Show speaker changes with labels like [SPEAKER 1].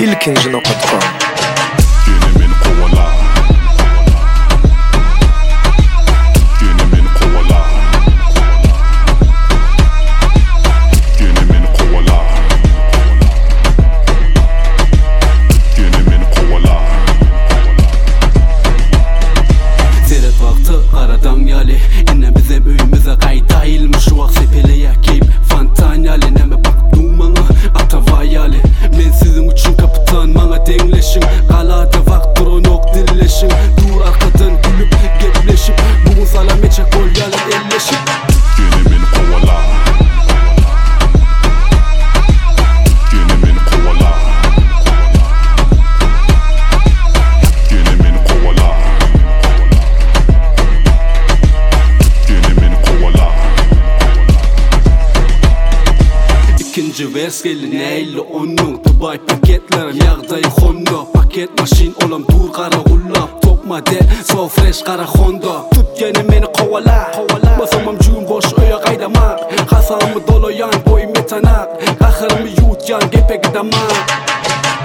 [SPEAKER 1] ilkinci.com.
[SPEAKER 2] Qaradam yali enne bizim öyümüze qaydayılmış o sepeleye giyip fantan yali neme baktım bana atavay yali men sizin için kapitan bana dengleşin qalada vaxtdır o nok dilleşin dur arkadan gülüp gepleşip bugün salam eçe kol yali elleşip
[SPEAKER 3] Gelimin kovala Gelimin kovala Gelimin kovala
[SPEAKER 2] İkinci vers geldi neyle onun Dubai paketlerim yağdayı Honda Paket maşin olam dur qara gullab Top model so fresh qara Honda Tut gene meni kovala Basamam cüğün boş öye qaydamak Qasamı dolayan boy metanak Qaxırımı yutgan gepek damak